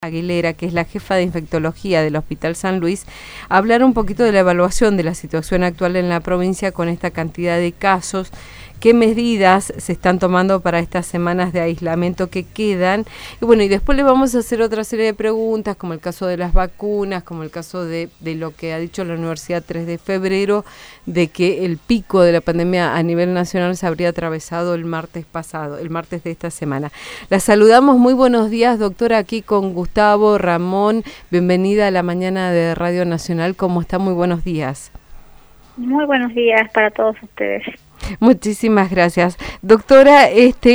Aguilera, que es la jefa de infectología del Hospital San Luis, a hablar un poquito de la evaluación de la situación actual en la provincia con esta cantidad de casos, qué medidas se están tomando para estas semanas de aislamiento que quedan. Y bueno, y después le vamos a hacer otra serie de preguntas, como el caso de las vacunas, como el caso de lo que ha dicho la Universidad 3 de febrero, de que el pico de la pandemia a nivel nacional se habría atravesado el martes pasado, el martes de esta semana. La saludamos, muy buenos días, doctora, aquí con Gustavo, Ramón, bienvenida a la mañana de Radio Nacional, ¿cómo está? Muy buenos días. Muy buenos días para todos ustedes. Muchísimas gracias. Doctora,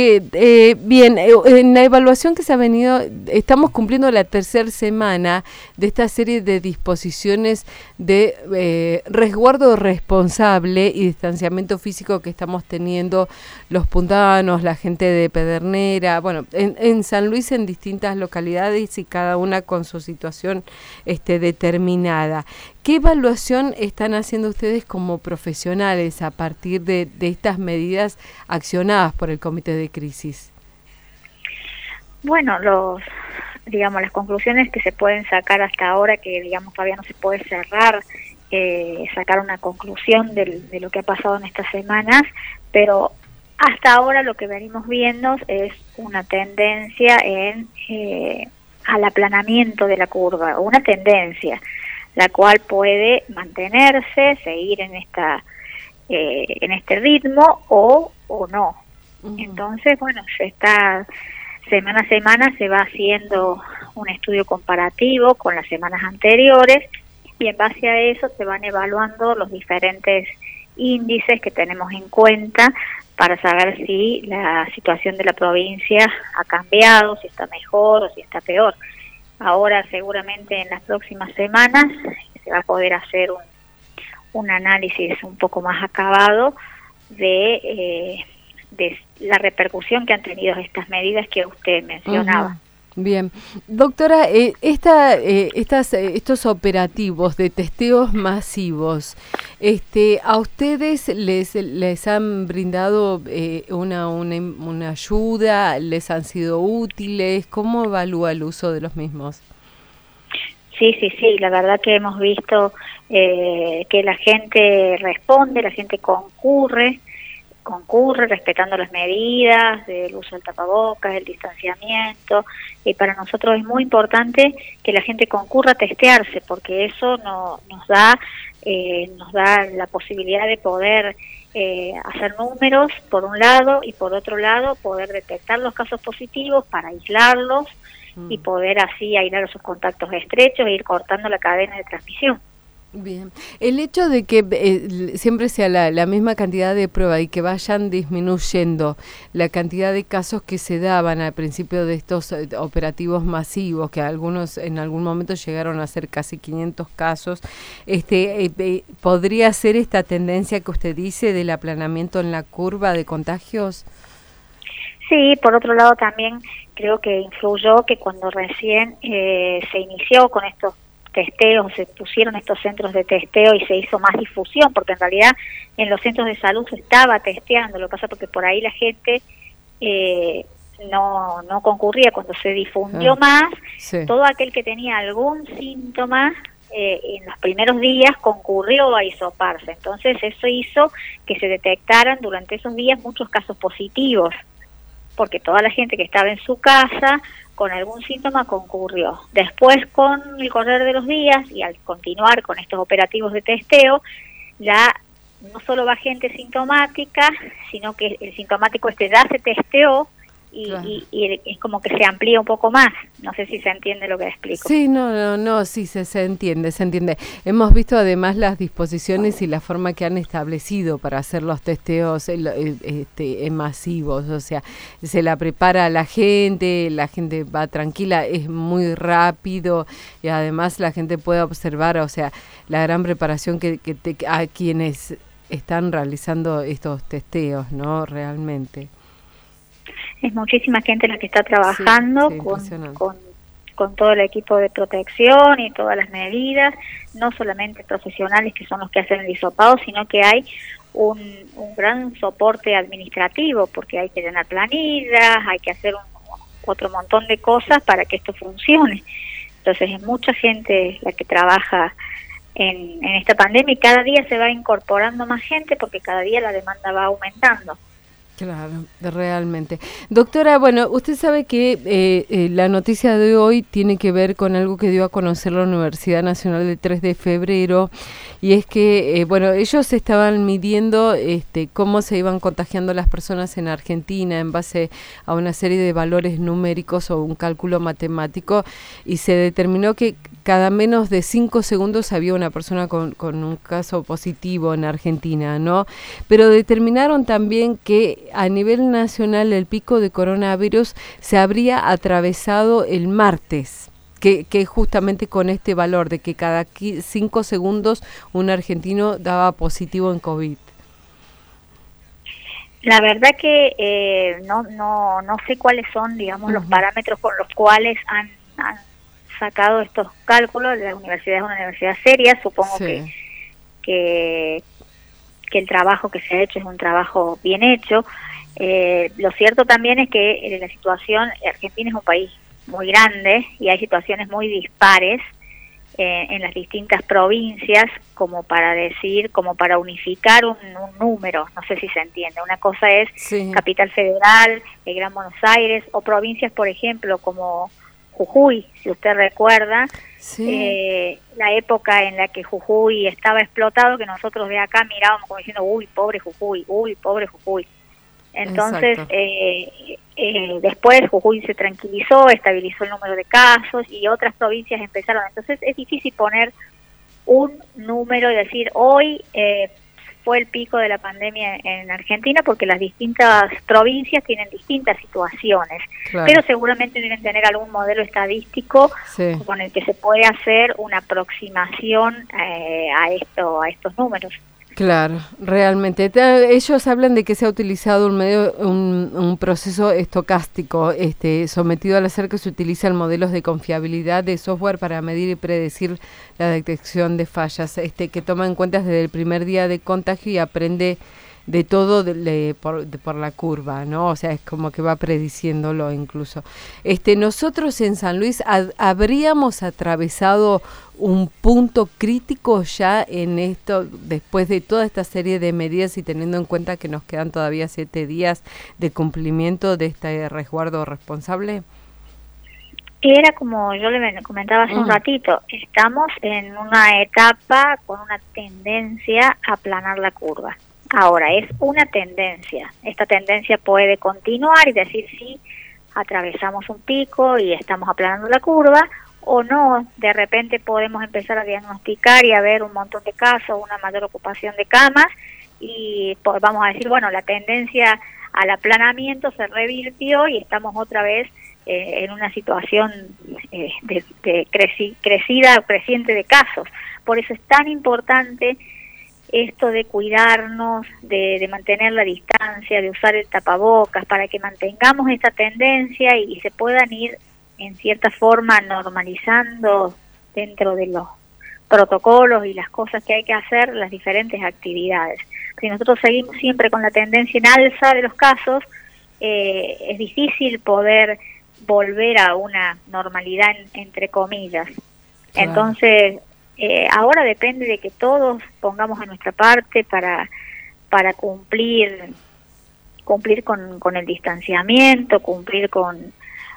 bien, en la evaluación que se ha venido, estamos cumpliendo la tercera semana de esta serie de disposiciones de resguardo responsable y distanciamiento físico que estamos teniendo los puntanos, la gente de Pedernera, bueno, en San Luis en distintas localidades y cada una con su situación determinada. ¿Qué evaluación están haciendo ustedes como profesionales a partir de estas medidas accionadas por el Comité de Crisis? Bueno, las conclusiones que se pueden sacar hasta ahora, que todavía no se puede cerrar, sacar una conclusión de lo que ha pasado en estas semanas, pero hasta ahora lo que venimos viendo es una tendencia al aplanamiento de la curva, una tendencia la cual puede mantenerse, seguir en este ritmo o no. Uh-huh. Entonces, bueno, semana a semana se va haciendo un estudio comparativo con las semanas anteriores y en base a eso se van evaluando los diferentes índices que tenemos en cuenta para saber si la situación de la provincia ha cambiado, si está mejor o si está peor. Ahora seguramente en las próximas semanas se va a poder hacer un análisis un poco más acabado de la repercusión que han tenido estas medidas que usted mencionaba. Uh-huh. Bien, doctora, estos operativos de testeos masivos, ¿a ustedes les han brindado una ayuda? ¿Les han sido útiles? ¿Cómo evalúa el uso de los mismos? Sí, la verdad que hemos visto que la gente responde, la gente concurre respetando las medidas del uso del tapabocas, el distanciamiento, y para nosotros es muy importante que la gente concurra a testearse, porque eso nos da la posibilidad de poder hacer números por un lado y por otro lado poder detectar los casos positivos para aislarlos y poder así aislar a sus contactos estrechos e ir cortando la cadena de transmisión. Bien, el hecho de que siempre sea la misma cantidad de pruebas y que vayan disminuyendo la cantidad de casos que se daban al principio de estos operativos masivos, que algunos en algún momento llegaron a ser casi 500 casos, ¿podría ser esta tendencia que usted dice del aplanamiento en la curva de contagios? Sí, por otro lado también creo que influyó que cuando recién se inició con estos testeos, se pusieron estos centros de testeo y se hizo más difusión, porque en realidad en los centros de salud se estaba testeando, lo que pasa porque por ahí la gente no concurría. Cuando se difundió más, sí, todo aquel que tenía algún síntoma en los primeros días concurrió a hisoparse, entonces eso hizo que se detectaran durante esos días muchos casos positivos, porque toda la gente que estaba en su casa con algún síntoma concurrió. Después, con el correr de los días y al continuar con estos operativos de testeo, no solo va gente sintomática, sino que el sintomático ya se testeó y, claro, y es como que se amplía un poco más. No sé si se entiende lo que explico. Sí, no, sí, se entiende. Hemos visto además las disposiciones y la forma que han establecido para hacer los testeos masivos, o sea, se la prepara la gente va tranquila, es muy rápido y además la gente puede observar, o sea, la gran preparación que a quienes están realizando estos testeos, ¿no? Realmente. Es muchísima gente la que está trabajando, sí, con todo el equipo de protección y todas las medidas, no solamente profesionales que son los que hacen el hisopado, sino que hay un gran soporte administrativo, porque hay que llenar planillas, hay que hacer otro montón de cosas para que esto funcione. Entonces es mucha gente la que trabaja en esta pandemia y cada día se va incorporando más gente porque cada día la demanda va aumentando. Claro, realmente. Doctora, bueno, usted sabe que la noticia de hoy tiene que ver con algo que dio a conocer la Universidad Nacional del 3 de febrero, y es que, bueno, ellos estaban midiendo cómo se iban contagiando las personas en Argentina en base a una serie de valores numéricos o un cálculo matemático, y se determinó que cada menos de 5 segundos había una persona con un caso positivo en Argentina, ¿no? Pero determinaron también que a nivel nacional el pico de coronavirus se habría atravesado el martes, que justamente con este valor de que cada 5 segundos un argentino daba positivo en COVID. La verdad que no sé cuáles son, digamos, los parámetros con los cuales han sacado estos cálculos. La universidad es una universidad seria, supongo que el trabajo que se ha hecho es un trabajo bien hecho. Lo cierto también es que la situación, Argentina es un país muy grande y hay situaciones muy dispares en las distintas provincias como para unificar un número, no sé si se entiende. Una cosa es Capital Federal, el Gran Buenos Aires, o provincias, por ejemplo, como Jujuy, si usted recuerda, la época en la que Jujuy estaba explotado, que nosotros de acá mirábamos como diciendo, uy, pobre Jujuy, uy, pobre Jujuy. Entonces, después Jujuy se tranquilizó, estabilizó el número de casos y otras provincias empezaron. Entonces, es difícil poner un número y decir, hoy fue el pico de la pandemia en Argentina, porque las distintas provincias tienen distintas situaciones, pero seguramente deben tener algún modelo estadístico con el que se puede hacer una aproximación a estos números. Claro, realmente. Ellos hablan de que se ha utilizado un proceso estocástico sometido al hacer que se utilizan modelos de confiabilidad de software para medir y predecir la detección de fallas, que toma en cuenta desde el primer día de contagio y aprende de todo por la curva, ¿no? O sea, es como que va prediciéndolo incluso. Nosotros en San Luis habríamos atravesado un punto crítico ya en esto, después de toda esta serie de medidas y teniendo en cuenta que nos quedan todavía 7 días de cumplimiento de este resguardo responsable. Era como yo le comentaba hace un ratito, estamos en una etapa con una tendencia a aplanar la curva. Ahora, es una tendencia. Esta tendencia puede continuar y decir sí, atravesamos un pico y estamos aplanando la curva, o no, de repente podemos empezar a diagnosticar y a ver un montón de casos, una mayor ocupación de camas, y vamos a decir, bueno, la tendencia al aplanamiento se revirtió y estamos otra vez en una situación de crecida o creciente de casos. Por eso es tan importante esto de cuidarnos, de mantener la distancia, de usar el tapabocas, para que mantengamos esta tendencia y se puedan ir en cierta forma normalizando dentro de los protocolos y las cosas que hay que hacer, las diferentes actividades. Si nosotros seguimos siempre con la tendencia en alza de los casos, es difícil poder volver a una normalidad entre comillas. Claro. Entonces, ahora depende de que todos pongamos a nuestra parte para cumplir con el distanciamiento, cumplir con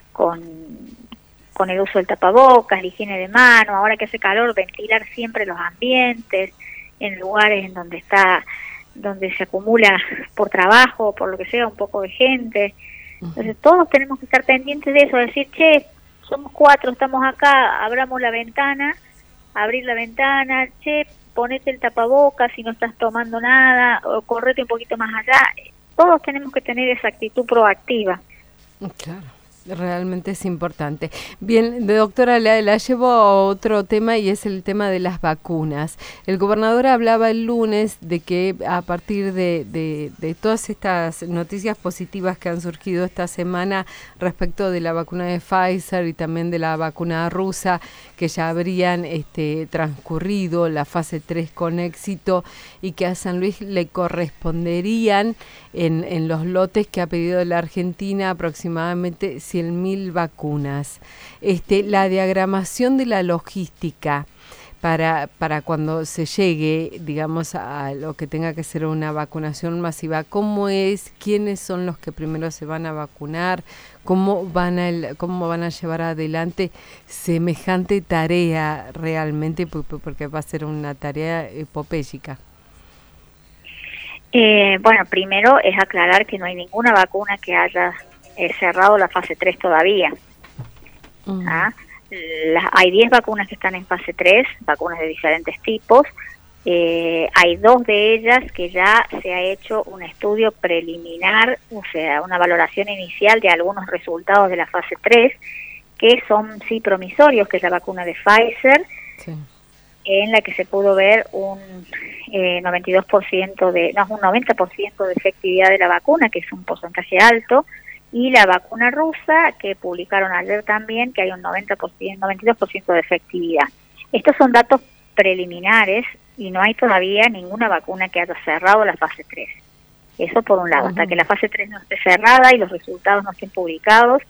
el uso del tapabocas, la higiene de mano. Ahora que hace calor, ventilar siempre los ambientes en lugares en donde se acumula por trabajo o por lo que sea un poco de gente. Entonces todos tenemos que estar pendientes de eso, decir, che, somos 4, estamos acá, abramos la ventana, abrir la ventana, che, ponete el tapabocas si no estás tomando nada, o correte un poquito más allá. Todos tenemos que tener esa actitud proactiva. Claro. Realmente es importante. Bien, doctora, la llevo a otro tema y es el tema de las vacunas. El gobernador hablaba el lunes de que a partir de todas estas noticias positivas que han surgido esta semana respecto de la vacuna de Pfizer y también de la vacuna rusa, que ya habrían transcurrido la fase 3 con éxito y que a San Luis le corresponderían en los lotes que ha pedido la Argentina aproximadamente 100.000 vacunas. La diagramación de la logística para cuando se llegue, digamos, a lo que tenga que ser una vacunación masiva, ¿cómo es? ¿Quiénes son los que primero se van a vacunar? ¿Cómo van a llevar adelante semejante tarea realmente? Porque va a ser una tarea epopéyica. Bueno, primero es aclarar que no hay ninguna vacuna que haya cerrado la fase 3 todavía. ¿Ah? Hay 10 vacunas que están en fase 3, vacunas de diferentes tipos. Hay 2 de ellas que ya se ha hecho un estudio preliminar, o sea, una valoración inicial de algunos resultados de la fase 3, que son sí promisorios, que es la vacuna de Pfizer, sí, en la que se pudo ver un 90% de efectividad de la vacuna, que es un porcentaje alto, y la vacuna rusa, que publicaron ayer también, que hay un 92% de efectividad. Estos son datos preliminares y no hay todavía ninguna vacuna que haya cerrado la fase 3. Eso por un lado, hasta que la fase 3 no esté cerrada y los resultados no estén publicados,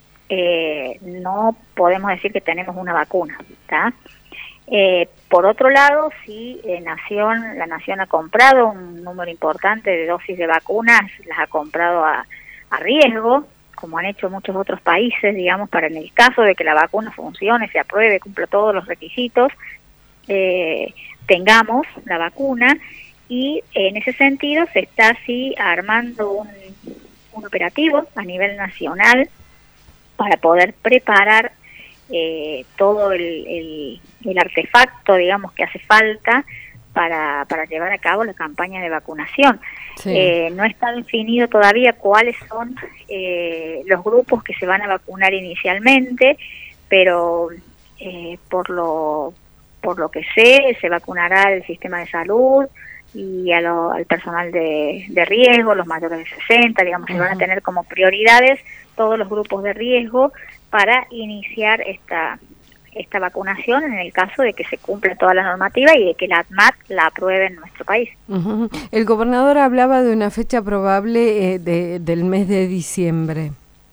no podemos decir que tenemos una vacuna, ¿tá? Por otro lado, sí, la Nación ha comprado un número importante de dosis de vacunas, las ha comprado a riesgo, como han hecho muchos otros países, digamos, para en el caso de que la vacuna funcione, se apruebe, cumpla todos los requisitos, tengamos la vacuna, y en ese sentido se está así armando un operativo a nivel nacional para poder preparar todo el artefacto, digamos, que hace falta para llevar a cabo la campaña de vacunación. Sí. No está definido todavía cuáles son los grupos que se van a vacunar inicialmente, pero por lo que sé, se vacunará el sistema de salud y al personal de riesgo, los mayores de 60, digamos, se van a tener como prioridades todos los grupos de riesgo para iniciar esta vacunación en el caso de que se cumpla toda la normativa y de que la ADMAT la apruebe en nuestro país. El gobernador hablaba de una fecha probable del mes de diciembre.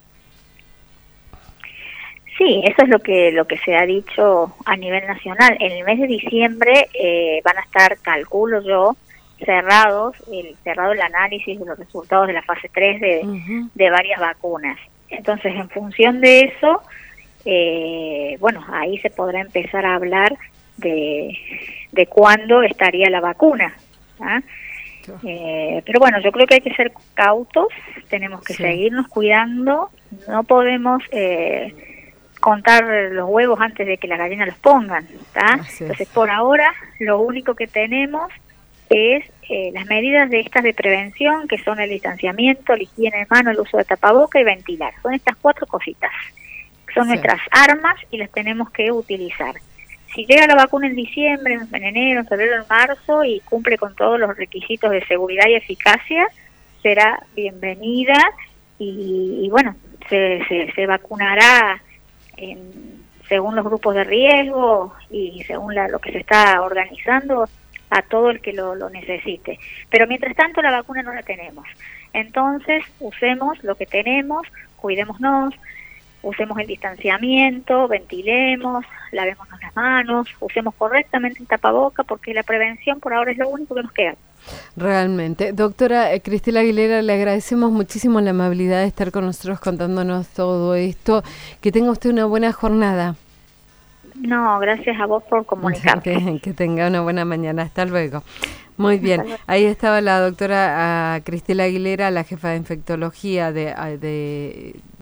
Sí, eso es lo que se ha dicho a nivel nacional. En el mes de diciembre van a estar, calculo yo, cerrado el análisis de los resultados de la fase 3 de varias vacunas. Entonces, en función de eso, bueno, ahí se podrá empezar a hablar de cuándo estaría la vacuna. ¿Ah? Pero bueno, yo creo que hay que ser cautos, tenemos que seguirnos cuidando, no podemos contar los huevos antes de que las gallinas los pongan, ¿tá? Entonces, por ahora, lo único que tenemos es las medidas de estas de prevención, que son el distanciamiento, la higiene de mano, el uso de tapaboca y ventilar. Son estas 4 cositas. Son nuestras armas y las tenemos que utilizar. Si llega la vacuna en diciembre, en enero, en febrero, en marzo y cumple con todos los requisitos de seguridad y eficacia, será bienvenida y bueno, se vacunará según los grupos de riesgo y según lo que se está organizando a todo el que lo necesite. Pero mientras tanto la vacuna no la tenemos. Entonces usemos lo que tenemos, cuidémonos, usemos el distanciamiento, ventilemos, lavémonos las manos, usemos correctamente el tapaboca, porque la prevención por ahora es lo único que nos queda. Realmente. Doctora Cristela Aguilera, le agradecemos muchísimo la amabilidad de estar con nosotros contándonos todo esto. Que tenga usted una buena jornada. No, gracias a vos por comunicarte. Que tenga una buena mañana. Hasta luego. Muy bien. Ahí estaba la doctora Cristela Aguilera, la jefa de infectología de